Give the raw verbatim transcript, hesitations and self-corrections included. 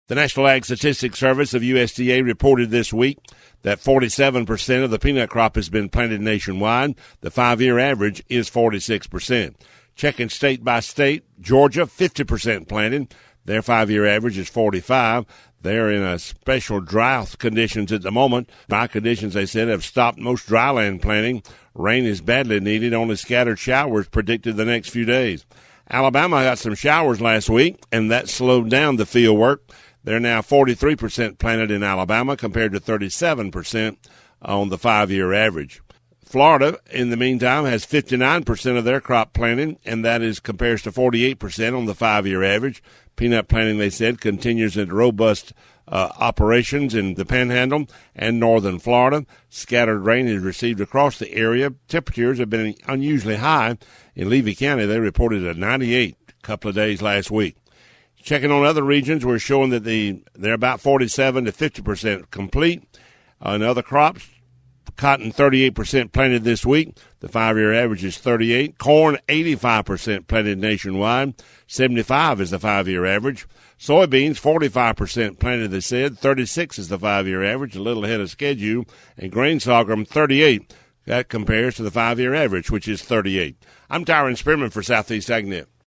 The National Ag Statistics Service of U S D A reported this week that forty-seven percent of the peanut crop has been planted nationwide. The five-year average is forty-six percent. Checking state by state, Georgia, fifty percent planted. Their five-year average is forty-five. They're in a special drought conditions at the moment. Dry conditions, they said, have stopped most dryland planting. Rain is badly needed. Only scattered showers predicted the next few days. Alabama got some showers last week, and that slowed down the field work. They're now forty-three percent planted in Alabama compared to thirty-seven percent on the five-year average. Florida, in the meantime, has fifty-nine percent of their crop planted, and that is compares to forty-eight percent on the five-year average. Peanut planting, they said, continues at robust uh, operations in the Panhandle and northern Florida. Scattered rain is received across the area. Temperatures have been unusually high. In Levy County, they reported a ninety-eight a couple of days last week. Checking on other regions, we're showing that the they're about forty-seven to fifty percent complete. Uh, in other crops, cotton thirty-eight percent planted this week. The five-year average is thirty-eight. Corn eighty-five percent planted nationwide. seventy-five is the five-year average. Soybeans forty-five percent planted, they said. thirty-six is the five-year average, a little ahead of schedule. And grain sorghum thirty-eight. That compares to the five-year average, which is thirty-eight. I'm Tyron Spearman for Southeast AgNet.